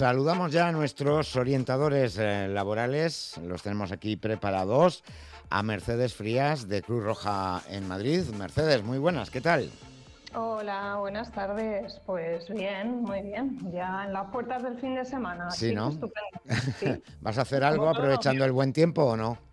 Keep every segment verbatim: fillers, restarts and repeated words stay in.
saludamos ya a nuestros orientadores eh, laborales, los tenemos aquí preparados, a Mercedes Frías de Cruz Roja en Madrid. Mercedes, muy buenas, ¿qué tal? Hola, buenas tardes. Pues bien, muy bien. Ya en las puertas del fin de semana, Sí, así que ¿no? estupendo. Sí. ¿Vas a hacer algo Como todos los aprovechando el días. buen tiempo o no?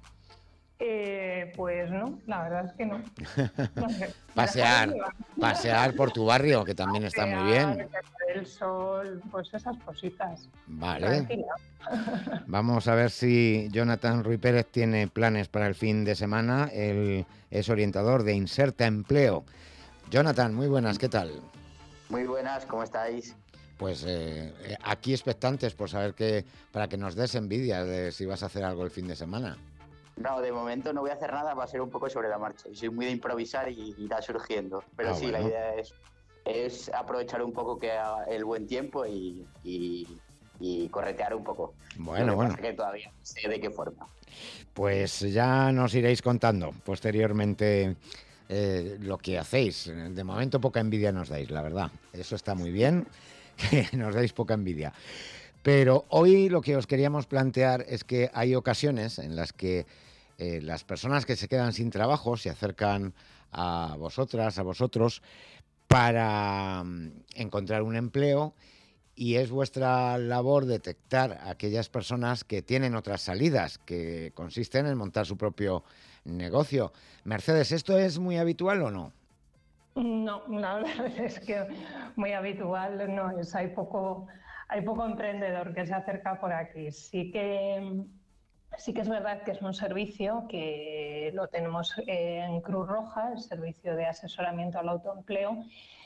Eh, pues no, la verdad es que no. No sé, me dejaré Pasear, llevar. pasear por tu barrio, que también está muy Pasear, bien. que el sol, pues esas cositas. Vale. Tranquila. Vamos a ver si Jonathan Ruy Pérez tiene planes para el fin de semana. Él es orientador de Inserta Empleo. Jonathan, muy buenas, ¿qué tal? Muy buenas, ¿cómo estáis? Pues eh, aquí expectantes por saber que, para que nos des envidia de si vas a hacer algo el fin de semana. No, de momento no voy a hacer nada, va a ser un poco sobre la marcha. Soy muy de improvisar y irá surgiendo. Pero Ah, sí, bueno. la idea es, es aprovechar un poco que haga el buen tiempo y, y, y corretear un poco. Bueno, Lo que bueno. pasa que todavía no sé de qué forma. Pues ya nos iréis contando posteriormente eh, lo que hacéis. De momento poca envidia nos dais, la verdad. Eso está muy bien, que nos dais poca envidia. Pero hoy lo que os queríamos plantear es que hay ocasiones en las que eh, las personas que se quedan sin trabajo se acercan a vosotras, a vosotros, para mm, encontrar un empleo, y es vuestra labor detectar a aquellas personas que tienen otras salidas, que consisten en montar su propio negocio. Mercedes, ¿esto es muy habitual o no? No, la verdad es que muy habitual no es. Hay poco, hay poco emprendedor que se acerca por aquí. Sí que Sí que es verdad que es un servicio que lo tenemos en Cruz Roja, el servicio de asesoramiento al autoempleo,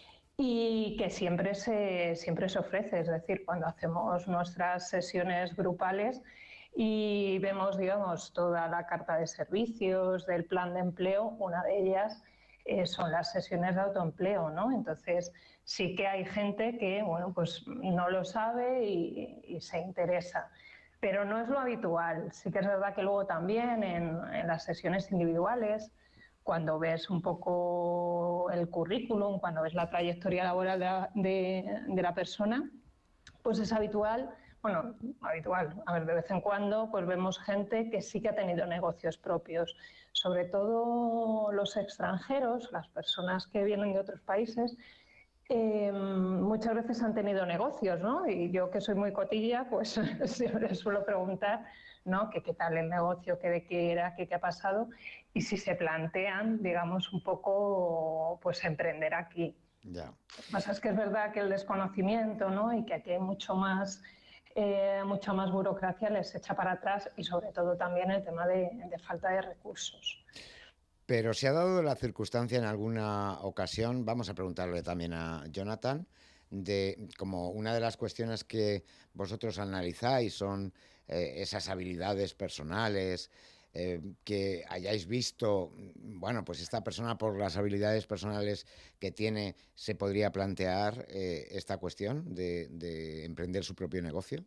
y que siempre se, siempre se ofrece. Es decir, cuando hacemos nuestras sesiones grupales y vemos, digamos, toda la carta de servicios del plan de empleo, una de ellas eh, son las sesiones de autoempleo, ¿no? Entonces, sí que hay gente que, bueno, pues no lo sabe y, y se interesa. Pero no es lo habitual. Sí que es verdad que luego también en, en las sesiones individuales, cuando ves un poco el currículum, cuando ves la trayectoria laboral de la, de, de la persona, pues es habitual, bueno, habitual, a ver, de vez en cuando pues vemos gente que sí que ha tenido negocios propios, sobre todo los extranjeros, las personas que vienen de otros países. Eh, muchas veces han tenido negocios, ¿no? Y yo, que soy muy cotilla, pues siempre suelo preguntar, ¿no? Que qué tal el negocio, qué de qué era, qué, qué ha pasado, y si se plantean, digamos, un poco, pues emprender aquí. Ya. Lo que pasa es que es verdad que el desconocimiento, ¿no? Y que aquí hay mucho más, eh, mucha más burocracia, les echa para atrás, y sobre todo también el tema de, de falta de recursos. Pero se ha dado la circunstancia en alguna ocasión, vamos a preguntarle también a Jonathan, de como una de las cuestiones que vosotros analizáis son eh, esas habilidades personales, eh, que hayáis visto, bueno, pues esta persona por las habilidades personales que tiene se podría plantear eh, esta cuestión de, de emprender su propio negocio.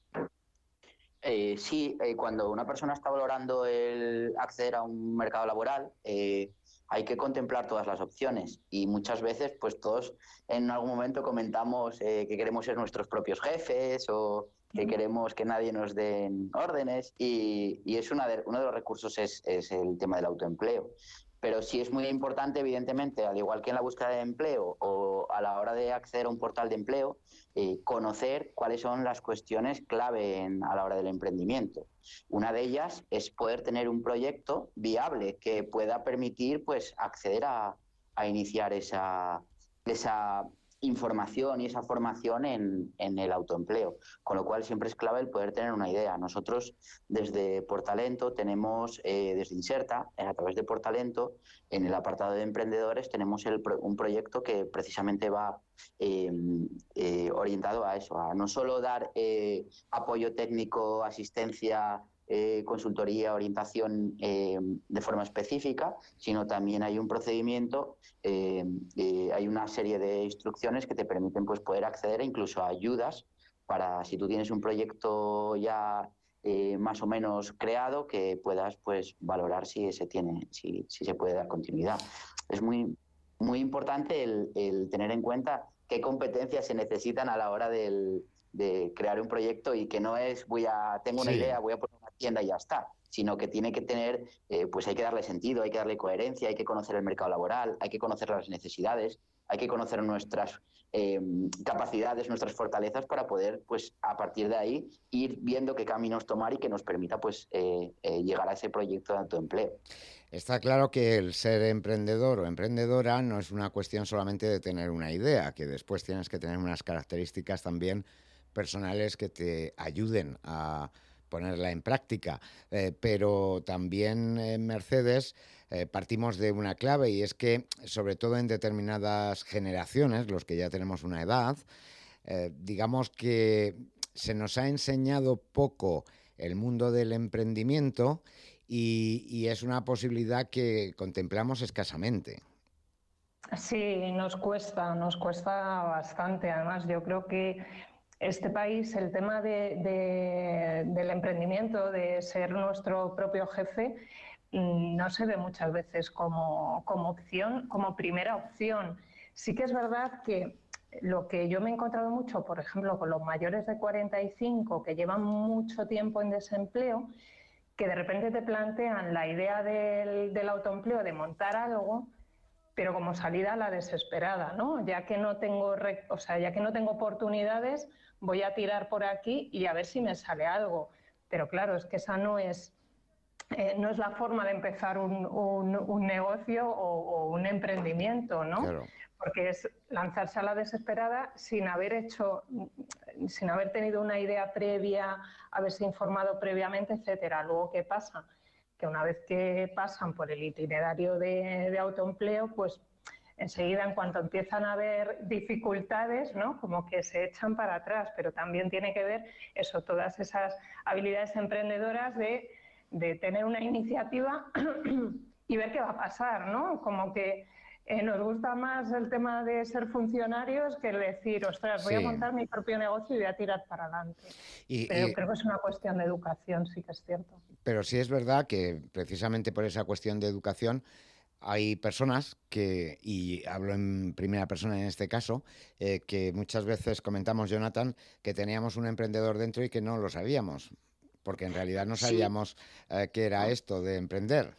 Eh, sí, eh, cuando una persona está valorando el acceder a un mercado laboral, eh, hay que contemplar todas las opciones y muchas veces, pues todos en algún momento comentamos eh, que queremos ser nuestros propios jefes o que queremos que nadie nos den órdenes y, y es una de, uno de los recursos es, es el tema del autoempleo. Pero sí es muy importante, evidentemente, al igual que en la búsqueda de empleo o a la hora de acceder a un portal de empleo, eh, conocer cuáles son las cuestiones clave en, a la hora del emprendimiento. Una de ellas es poder tener un proyecto viable que pueda permitir pues, acceder a, a iniciar esa, esa información y esa formación en, en el autoempleo, con lo cual siempre es clave el poder tener una idea. Nosotros desde Portalento tenemos, eh, desde Inserta, a través de Portalento, en el apartado de emprendedores tenemos el, un proyecto que precisamente va eh, eh, orientado a eso, a no solo dar eh, apoyo técnico, asistencia, eh, consultoría, orientación eh, de forma específica, sino también hay un procedimiento, eh, eh, hay una serie de instrucciones que te permiten pues, poder acceder incluso a ayudas para si tú tienes un proyecto ya eh, más o menos creado, que puedas pues, valorar si, se tiene, si, si se puede dar continuidad. Es muy, muy importante el, el tener en cuenta qué competencias se necesitan a la hora del, de crear un proyecto y que no es voy a tengo una Sí. idea, voy a poner una tienda y ya está, sino que tiene que tener, eh, pues hay que darle sentido, hay que darle coherencia, hay que conocer el mercado laboral, hay que conocer las necesidades, hay que conocer nuestras eh, capacidades, nuestras fortalezas para poder, pues a partir de ahí, ir viendo qué caminos tomar y que nos permita, pues, eh, eh, llegar a ese proyecto de autoempleo. Está claro que el ser emprendedor o emprendedora no es una cuestión solamente de tener una idea, que después tienes que tener unas características también personales que te ayuden a ponerla en práctica. Eh, pero también en Mercedes eh, partimos de una clave y es que, sobre todo en determinadas generaciones, los que ya tenemos una edad, eh, digamos que se nos ha enseñado poco el mundo del emprendimiento y, y es una posibilidad que contemplamos escasamente. Sí, nos cuesta, nos cuesta bastante. Además, yo creo que este país, el tema de, de, del emprendimiento, de ser nuestro propio jefe, no se ve muchas veces como, como opción, como primera opción. Sí que es verdad que lo que yo me he encontrado mucho, por ejemplo, con los mayores de cuarenta y cinco que llevan mucho tiempo en desempleo, que de repente te plantean la idea del, del autoempleo, de montar algo, pero como salida a la desesperada, ¿no? Ya que no tengo, o sea, ya que no tengo oportunidades, voy a tirar por aquí y a ver si me sale algo. Pero claro, es que esa no es, eh, no es la forma de empezar un, un, un negocio o, o un emprendimiento, ¿no? Claro. Porque es lanzarse a la desesperada sin haber hecho, sin haber tenido una idea previa, haberse informado previamente, etcétera. Luego, ¿qué pasa? Que una vez que pasan por el itinerario de, de autoempleo, pues enseguida, en cuanto empiezan a haber dificultades, ¿no? Como que se echan para atrás, pero también tiene que ver eso, todas esas habilidades emprendedoras de, de tener una iniciativa y ver qué va a pasar, ¿no? Como que eh, nos gusta más el tema de ser funcionarios que el decir, ostras, voy a Sí. montar mi propio negocio y voy a tirar para adelante. Y, Pero y, creo que es una cuestión de educación, sí que es cierto. pero sí es verdad que precisamente por esa cuestión de educación hay personas que, y hablo en primera persona en este caso, eh, que muchas veces comentamos, Jonathan, que teníamos un emprendedor dentro y que no lo sabíamos, porque en realidad no Sí, sabíamos eh, qué era esto de emprender.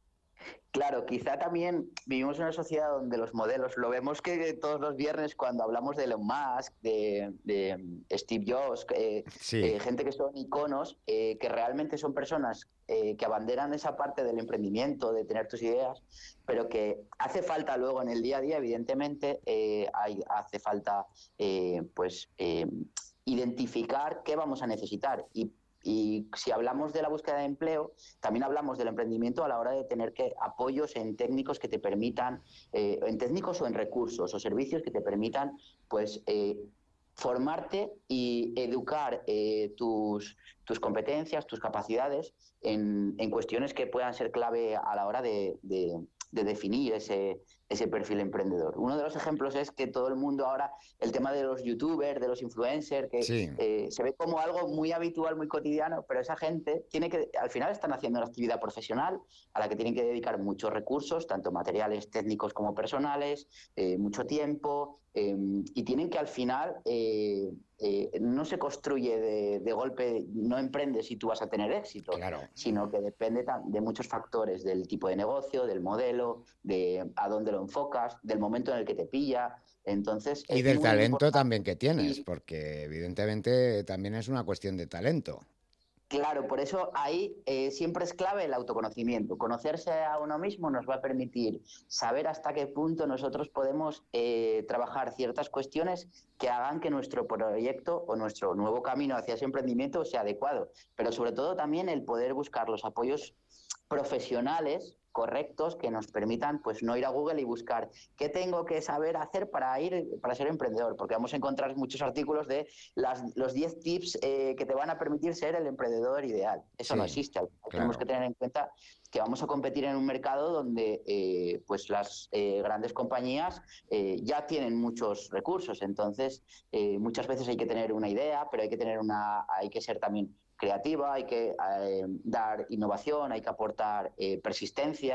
claro, quizá también vivimos en una sociedad donde los modelos, lo vemos que todos los viernes cuando hablamos de Elon Musk, de, de Steve Jobs, eh, Sí, eh, gente que son iconos, eh, que realmente son personas eh, que abanderan esa parte del emprendimiento, de tener tus ideas, pero que hace falta luego en el día a día, evidentemente, eh, hay, hace falta eh, pues eh, identificar qué vamos a necesitar y Y si hablamos de la búsqueda de empleo, también hablamos del emprendimiento a la hora de tener que apoyos en técnicos que te permitan, eh, en técnicos o en recursos o servicios que te permitan, pues, eh, formarte y educar eh, tus, tus competencias, tus capacidades en, en cuestiones que puedan ser clave a la hora de, de, de definir ese, ese perfil emprendedor. Uno de los ejemplos es que todo el mundo ahora, el tema de los youtubers, de los influencers, que sí, eh, se ve como algo muy habitual, muy cotidiano, pero esa gente tiene que, al final están haciendo una actividad profesional a la que tienen que dedicar muchos recursos, tanto materiales técnicos como personales, eh, mucho tiempo, eh, y tienen que al final, eh, eh, no se construye de, de golpe, no emprendes y tú vas a tener éxito, claro. sino que depende de muchos factores, del tipo de negocio, del modelo, de a dónde lo enfocas, del momento en el que te pilla. Entonces Y es del muy talento importante. también que tienes, Y porque evidentemente también es una cuestión de talento. claro, por eso ahí eh, siempre es clave el autoconocimiento. Conocerse a uno mismo nos va a permitir saber hasta qué punto nosotros podemos eh, trabajar ciertas cuestiones que hagan que nuestro proyecto o nuestro nuevo camino hacia ese emprendimiento sea adecuado. Pero sobre todo también el poder buscar los apoyos profesionales correctos que nos permitan pues no ir a Google y buscar qué tengo que saber hacer para ir para ser emprendedor, porque vamos a encontrar muchos artículos de las, los diez tips eh, que te van a permitir ser el emprendedor ideal. Eso no Sí, existe. Tenemos que claro. tener en cuenta que vamos a competir en un mercado donde eh, pues las eh, grandes compañías eh, ya tienen muchos recursos, entonces eh, muchas veces hay que tener una idea, pero hay que tener una, hay que ser también creativa, hay que eh, dar innovación, hay que aportar eh, persistencia,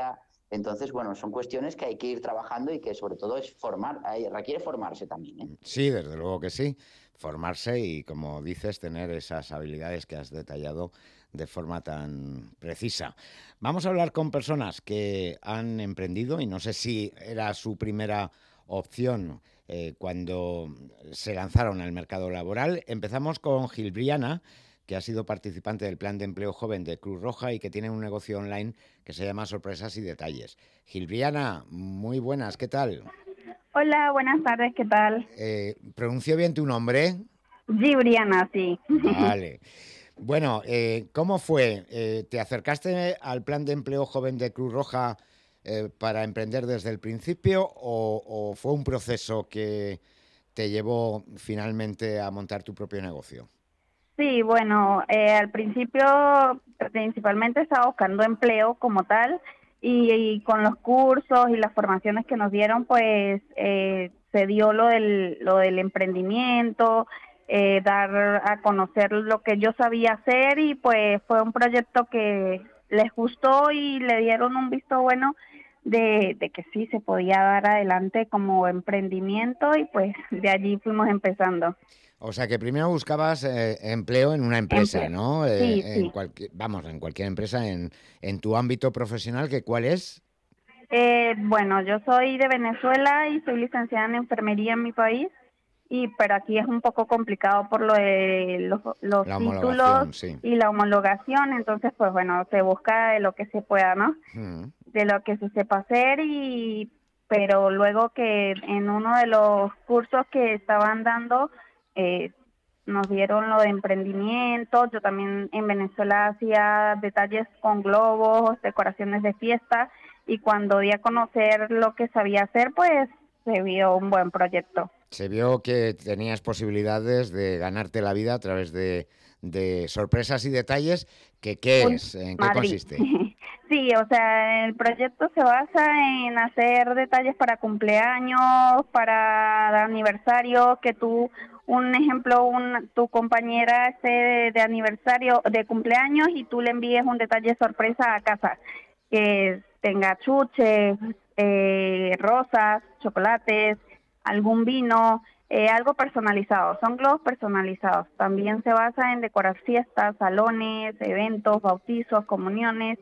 Entonces, bueno, son cuestiones que hay que ir trabajando y que sobre todo es formar, hay, requiere formarse también, ¿eh? Sí, desde luego que sí. Formarse y, como dices, tener esas habilidades que has detallado de forma tan precisa. Vamos a hablar con personas que han emprendido y no sé si era su primera opción eh, cuando se lanzaron al mercado laboral. Empezamos con Gilbriana, que ha sido participante del Plan de Empleo Joven de Cruz Roja y que tiene un negocio online que se llama Sorpresas y Detalles. Gilbriana, muy buenas, ¿qué tal? Hola, buenas tardes, ¿qué tal? Eh, ¿Pronuncio bien tu nombre? Gibriana, sí. Vale. Bueno, eh, ¿cómo fue? Eh, ¿te acercaste al Plan de Empleo Joven de Cruz Roja eh, para emprender desde el principio o, o fue un proceso que te llevó finalmente a montar tu propio negocio? Sí, bueno, eh, al principio principalmente estaba buscando empleo como tal y, y con los cursos y las formaciones que nos dieron, pues eh, se dio lo del, lo del emprendimiento, eh, dar a conocer lo que yo sabía hacer y pues fue un proyecto que les gustó y le dieron un visto bueno de, de que sí se podía dar adelante como emprendimiento y pues de allí fuimos empezando. O sea que primero buscabas eh, empleo en una empresa, Empleo. ¿no? Sí, Eh, en sí. cualquier, vamos, en cualquier empresa, en, en tu ámbito profesional, ¿que cuál es? Eh, bueno, yo soy de Venezuela y soy licenciada en enfermería en mi país, y pero aquí es un poco complicado por lo de los, los La títulos homologación, sí. y la homologación, entonces pues bueno, se busca de lo que se pueda, ¿no? Mm. De lo que se sepa hacer y pero luego que en uno de los cursos que estaban dando eh, nos dieron lo de emprendimiento. Yo también en Venezuela hacía detalles con globos, decoraciones de fiesta, y cuando di a conocer lo que sabía hacer, pues se vio un buen proyecto. Se vio que tenías posibilidades de ganarte la vida a través de, de sorpresas y detalles. Que, ¿qué Un es? ¿En qué Madrid. consiste? Sí, o sea, el proyecto se basa en hacer detalles para cumpleaños, para aniversario, que tú, un ejemplo, un, tu compañera esté de, de aniversario, de cumpleaños, y tú le envíes un detalle sorpresa a casa, que tenga chuches, eh, rosas, chocolates, algún vino, eh, algo personalizado. Son globos personalizados. También se basa en decorar fiestas, salones, eventos, bautizos, comuniones,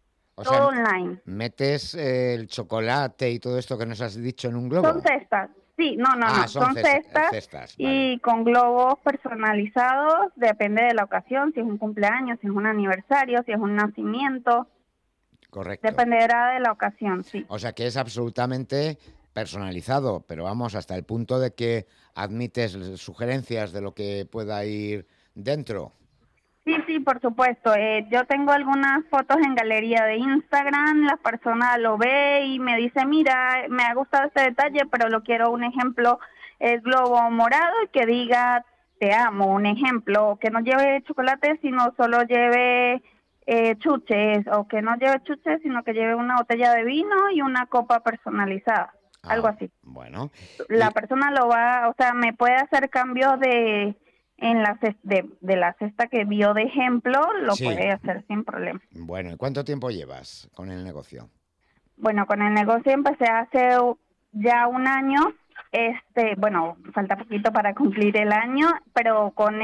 O sea, todo online. metes eh, el chocolate y todo esto que nos has dicho en un Son globo. cestas. Sí, no, no, Ah, no. son Son ces- cestas cestas, vale. y con globos personalizados. Depende de la ocasión, si es un cumpleaños, si es un aniversario, si es un nacimiento. Correcto. Dependerá de la ocasión, sí. O sea que es absolutamente personalizado, pero vamos, hasta el punto de que admites sugerencias de lo que pueda ir dentro. Sí, sí, por supuesto. Eh, yo tengo algunas fotos en galería de Instagram, la persona lo ve y me dice, mira, me ha gustado este detalle, pero lo quiero un ejemplo, el globo morado y que diga, te amo, un ejemplo, que no lleve chocolate, sino solo lleve eh, chuches, o que no lleve chuches, sino que lleve una botella de vino y una copa personalizada, algo Ah, así. bueno. La Y, persona lo va, o sea, me puede hacer cambios de en la ces- de, de la cesta que vio de ejemplo, lo sí, puede hacer sin problema. bueno, ¿y cuánto tiempo llevas con el negocio? Bueno, con el negocio empecé hace ya un año, este, bueno, falta poquito para cumplir el año, pero con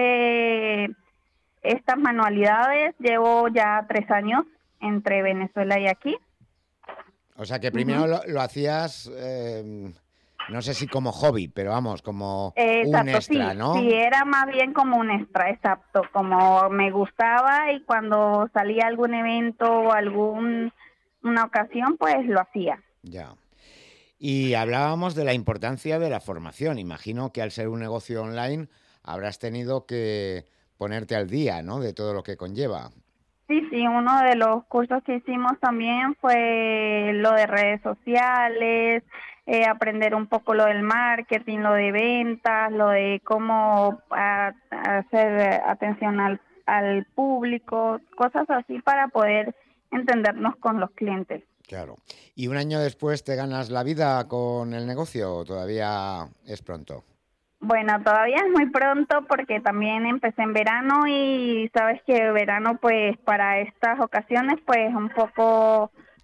este estas manualidades llevo ya tres años entre Venezuela y aquí. O sea que primero Uh-huh. lo, lo hacías, eh, no sé si como hobby, pero vamos, como Eh, un exacto, extra, sí, sí, ¿no? era más bien como un extra, exacto, como me gustaba y cuando salía algún evento o algún una ocasión, pues lo hacía. Ya. Y hablábamos de la importancia de la formación. Imagino que al ser un negocio online habrás tenido que ponerte al día, ¿no? De todo lo que conlleva. Sí, sí, uno de los cursos que hicimos también fue lo de redes sociales, eh, aprender un poco lo del marketing, lo de ventas, lo de cómo a, hacer atención al, al público, cosas así para poder entendernos con los clientes. Claro. ¿Y un año después te ganas la vida con el negocio o todavía es pronto? Bueno, todavía es muy pronto porque también empecé en verano, y sabes que verano pues para estas ocasiones pues un poco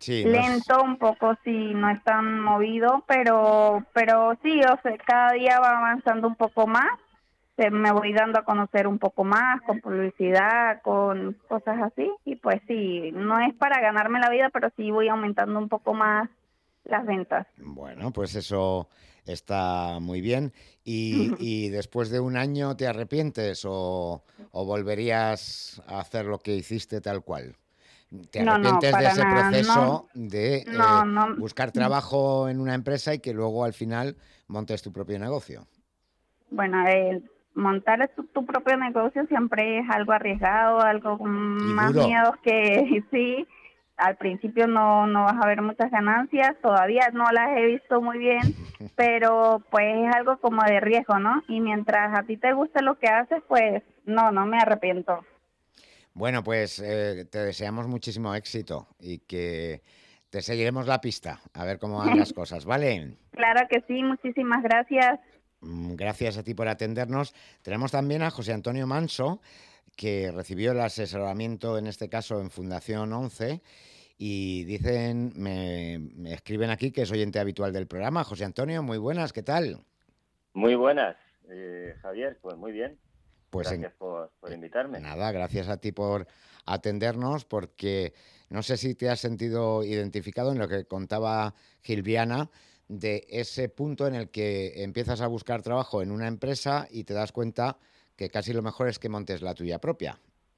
Sí, no es- lento, un poco sí, no es tan movido, pero, pero sí, o sea, cada día va avanzando un poco más. Se- me voy dando a conocer un poco más con publicidad, con cosas así, y pues sí, no es para ganarme la vida, pero sí voy aumentando un poco más las ventas. Bueno, pues eso está muy bien. ¿Y, y después de un año te arrepientes o, o volverías a hacer lo que hiciste tal cual? ¿Te No, no, arrepientes de para ese nada, no, proceso de no, eh, no. buscar trabajo en una empresa y que luego al final montes tu propio negocio? Bueno, eh, montar tu, tu propio negocio siempre es algo arriesgado, algo con Y más duro. miedos que sí. Al principio no, no vas a ver muchas ganancias, todavía no las he visto muy bien, pero pues es algo como de riesgo, ¿no? Y mientras a ti te guste lo que haces, pues no, no me arrepiento. Bueno, pues eh, te deseamos muchísimo éxito y que te seguiremos la pista a ver cómo van las cosas, ¿vale? Claro que sí, muchísimas gracias. Mm, Gracias a ti por atendernos. Tenemos también a José Antonio Manso, que recibió el asesoramiento, en este caso en Fundación once, y dicen, me, me escriben aquí que es oyente habitual del programa. José Antonio, muy buenas, ¿qué tal? Muy buenas, eh, Javier, pues muy bien. Pues en- Gracias por, por invitarme. nada, gracias a ti por atendernos, porque no sé si te has sentido identificado en lo que contaba Gilviana, de ese punto en el que empiezas a buscar trabajo en una empresa y te das cuenta que casi lo mejor es que montes la tuya propia.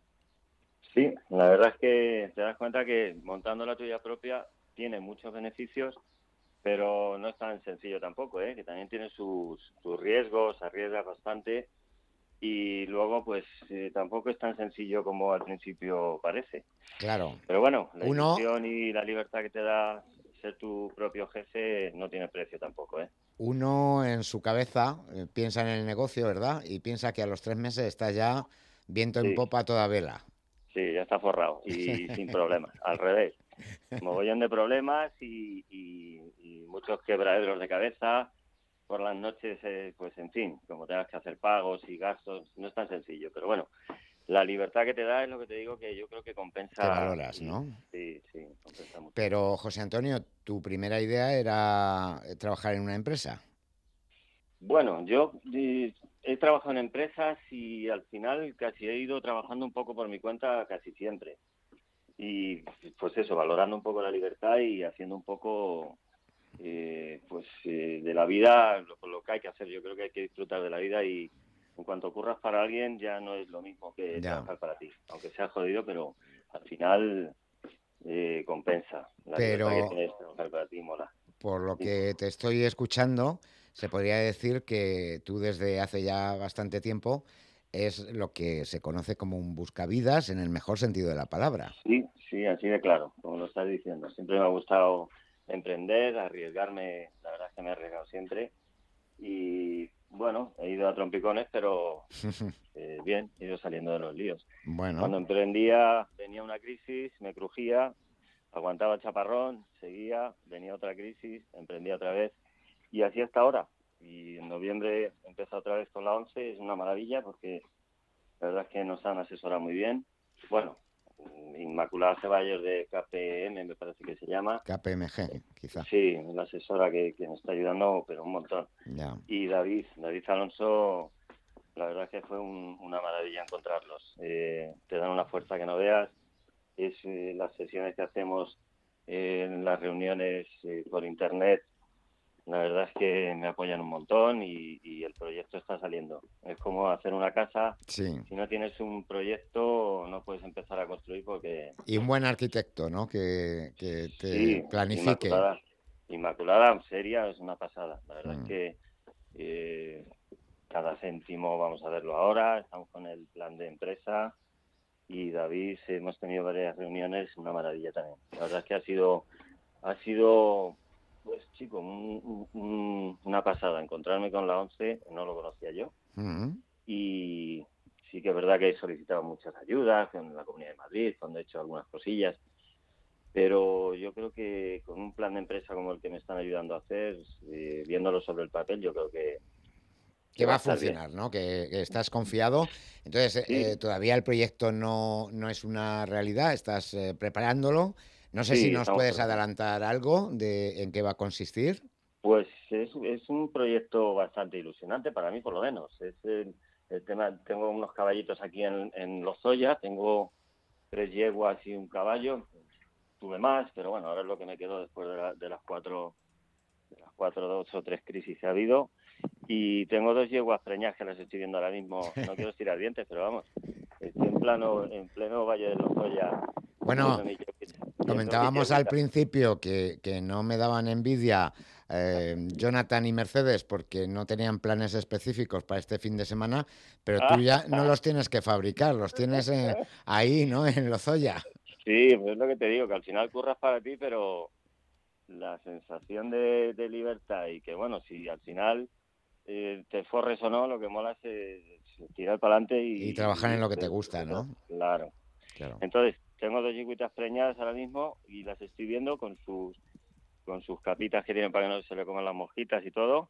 Sí, la verdad es que te das cuenta que montando la tuya propia tiene muchos beneficios, pero no es tan sencillo tampoco, ¿eh? Que también tiene sus, sus riesgos, arriesgas bastante y luego pues eh, tampoco es tan sencillo como al principio parece. Claro, Pero bueno, la uno, ilusión y la libertad que te da ser tu propio jefe no tiene precio tampoco, ¿eh? uno en su cabeza eh, piensa en el negocio, ¿verdad? Y piensa que a los tres meses está ya viento en Sí, popa a toda vela. sí, ya está forrado y sin problemas, al revés. Mogollón de problemas y, y, y muchos quebraderos de cabeza por las noches, eh, pues en fin, como tengas que hacer pagos y gastos, no es tan sencillo, pero bueno, la libertad que te da es lo que te digo que yo creo que Que compensa, valoras, y, ¿no? sí, sí, compensa mucho. Pero, José Antonio, tu primera idea era eh, trabajar en una empresa. Bueno, yo eh, he trabajado en empresas y al final casi he ido trabajando un poco por mi cuenta casi siempre. Y pues eso, valorando un poco la libertad y haciendo un poco eh, pues eh, de la vida lo, lo que hay que hacer. Yo creo que hay que disfrutar de la vida y en cuanto ocurras para alguien ya no es lo mismo que Ya. trabajar para ti, aunque sea jodido, pero al final eh, compensa. La libertad que Pero, tienes trabajar para ti mola. por lo Dime. que te estoy escuchando, se podría decir que tú desde hace ya bastante tiempo es lo que se conoce como un buscavidas en el mejor sentido de la palabra. Sí, sí, así de claro, como lo estás diciendo. Siempre me ha gustado emprender, arriesgarme, la verdad es que me he arriesgado siempre y bueno, he ido a trompicones, pero eh, bien, he ido saliendo de los líos. Bueno, Cuando emprendía venía una crisis, me crujía, aguantaba el chaparrón, seguía, venía otra crisis, emprendía otra vez y así hasta ahora. Y en noviembre empecé otra vez con la once, es una maravilla porque la verdad es que nos han asesorado muy bien. Bueno, Inmaculada Ceballos de K P M me parece que se llama. K P M G, quizá. Sí, una asesora que, que nos está ayudando, pero un montón. Ya. Y David, David Alonso, la verdad es que fue un, una maravilla encontrarlos. Eh, te dan una fuerza que no veas. Es eh, las sesiones que hacemos eh, en las reuniones eh, por internet. La verdad es que me apoyan un montón y, y el proyecto está saliendo. Es como hacer una casa. Sí. Si no tienes un proyecto, no puedes empezar a construir porque... Y un buen arquitecto, ¿no? Que, que te Sí, planifique. Inmaculada, Inmaculada seria es una pasada. La verdad Mm. es que eh, cada céntimo vamos a verlo ahora. Estamos con el plan de empresa y David hemos tenido varias reuniones, una maravilla también. La verdad es que ha sido, ha sido, pues chico, un- un- una pasada encontrarme con la once. No lo conocía yo Mm. y sí que es verdad que he solicitado muchas ayudas en la Comunidad de Madrid, cuando he hecho algunas cosillas. Pero yo creo que con un plan de empresa como el que me están ayudando a hacer, eh, viéndolo sobre el papel, yo creo que, Que va a estar bien. funcionar, ¿no? Que, que estás confiado. Entonces, Sí. eh, todavía el proyecto no, no es una realidad, estás eh, preparándolo. No sé Sí, si nos estamos puedes trabajando. adelantar algo de en qué va a consistir. Pues es, es un proyecto bastante ilusionante para mí, por lo menos. Es el, el tema, tengo unos caballitos aquí en, en Lozoya, tengo tres yeguas y un caballo. Tuve más, pero bueno, ahora es lo que me quedó después de, la- de las cuatro, de las cuatro, dos o tres crisis que ha habido. Y tengo dos yeguas preñadas que las estoy viendo ahora mismo. No quiero estirar dientes, pero vamos, estoy en plano, en pleno Valle de Lozoya Bueno, viendo mi yeguita- viendo mis comentábamos al yeguitas. principio que, que no me daban envidia eh, Jonathan y Mercedes porque no tenían planes específicos para este fin de semana, pero tú ya no los tienes que fabricar, los tienes eh, ahí, ¿no? En Lozoya. Sí, pues es lo que te digo, que al final curras para ti, pero la sensación de, de libertad y que, bueno, si al final eh, te forres o no, lo que mola es, eh, es tirar para adelante Y y, trabajar en y lo que te hacer- gusta, ¿no? claro. Claro. Entonces, tengo dos yigüitas preñadas ahora mismo y las estoy viendo con sus con sus capitas que tienen para que no se le coman las mosquitas y todo.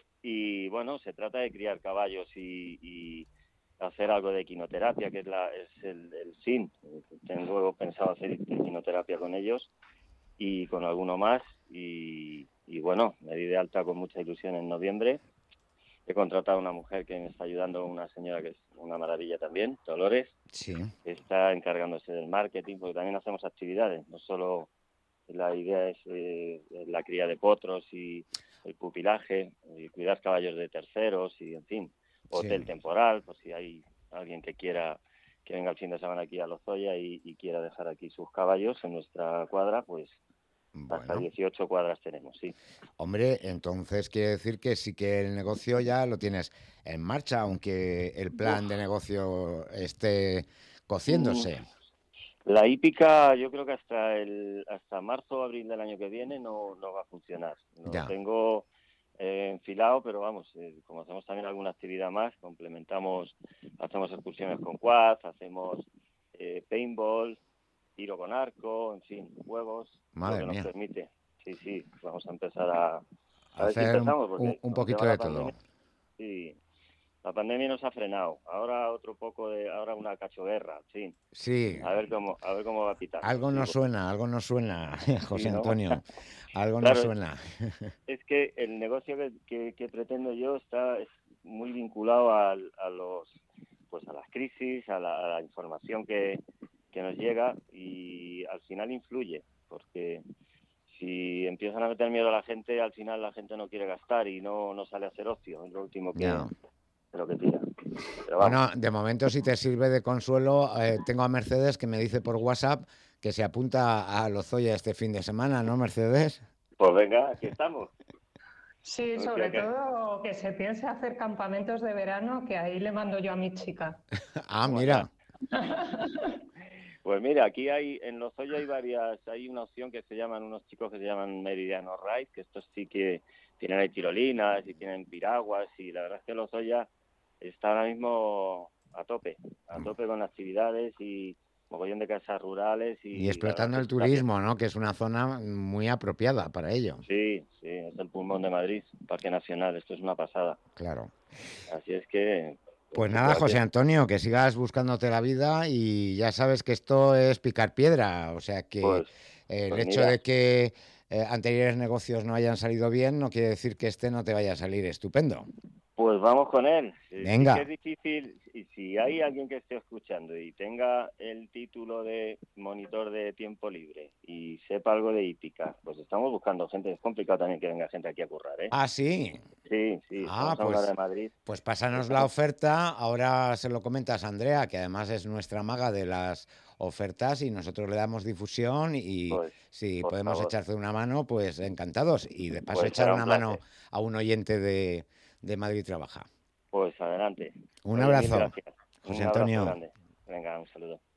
Y bueno, se trata de criar caballos y, y hacer algo de equinoterapia, que es, la, es el, el S I N. Tengo pensado hacer equinoterapia con ellos y con alguno más. Y, y bueno, me di de alta con mucha ilusión en noviembre. He contratado a una mujer que me está ayudando, una señora que es una maravilla también, Dolores, Sí, que está encargándose del marketing, porque también hacemos actividades, no solo la idea es eh, la cría de potros y el pupilaje, y cuidar caballos de terceros y, en fin, hotel sí. temporal, por si hay alguien que quiera que venga el fin de semana aquí a Lozoya y, y quiera dejar aquí sus caballos en nuestra cuadra, pues hasta Bueno, dieciocho cuadras tenemos, sí. hombre, entonces quiere decir que sí que el negocio ya lo tienes en marcha, aunque el Uf, plan de negocio esté mm, cociéndose. la hípica yo creo que hasta el hasta marzo o abril del año que viene no, no va a funcionar. Lo Ya. tengo eh, enfilado, pero vamos, eh, como hacemos también alguna actividad más, complementamos, hacemos excursiones con quad, hacemos eh, paintball, tiro con arco, en fin, juegos, lo Madre que nos mía. permite. Sí, sí, vamos a empezar a, a ver si Hacer un, empezamos, un- porque un como se va poquito la de todo. pandemia, sí, la pandemia nos ha frenado. Ahora otro poco de, ahora una cachoguerra, sí. Sí, A ver cómo, a ver cómo va pitando, algo sí, nos porque suena, algo nos suena, José sí, ¿no? Antonio. Algo nos Claro, suena. es que el negocio que, que, que pretendo yo está es muy vinculado al, a los, pues a las crisis, a la, a la información que, que nos llega y al final influye, porque si empiezan a meter miedo a la gente, al final la gente no quiere gastar y no, no sale a hacer ocio, es lo último que, Ya. de lo que tira. Pero vamos, Bueno, de momento, si te sirve de consuelo, eh, tengo a Mercedes que me dice por WhatsApp que se apunta a Lozoya este fin de semana, ¿no, Mercedes? pues venga, aquí estamos. Sí, O sobre sea que, todo que se piense hacer campamentos de verano, que ahí le mando yo a mi chica. Ah, toma ya. mira. Pues mira, aquí hay, en Lozoya hay varias, hay una opción que se llaman, unos chicos que se llaman Meridiano Ride, que estos sí que tienen ahí tirolinas y tienen piraguas y la verdad es que Lozoya está ahora mismo a tope, a tope con actividades y mogollón de casas rurales Y y la verdad explotando es el que está bien. turismo, ¿no? Que es una zona muy apropiada para ello. Sí, sí, es el pulmón de Madrid, Parque Nacional, esto es una pasada. Claro. Así es que, Pues pues, nada, aquí José es- Antonio, que sigas buscándote la vida y ya sabes que esto es picar piedra. O sea que pues, eh, el pues hecho mira, de que eh, anteriores negocios no hayan salido bien no quiere decir que este no te vaya a salir estupendo. pues vamos con él. Eh, Sí que Venga, es difícil, y si hay alguien que esté escuchando y tenga el título de monitor de tiempo libre y sepa algo de hípica, pues estamos buscando gente. Es complicado también que venga gente aquí a currar, ¿eh? ah, sí. Sí, sí, Ah, estamos a una hora pues, de Madrid. pues pásanos la Estamos, oferta. Ahora se lo comentas a Andrea, que además es nuestra maga de las ofertas y nosotros le damos difusión y pues, si por podemos favor, echarte una mano, pues encantados. Y de paso pues echar será un una mano placer. a un oyente de, de Madrid Trabaja. Pues adelante. Un Oye, mil abrazo, gracias. José Un abrazo Antonio. grande. Venga, un saludo.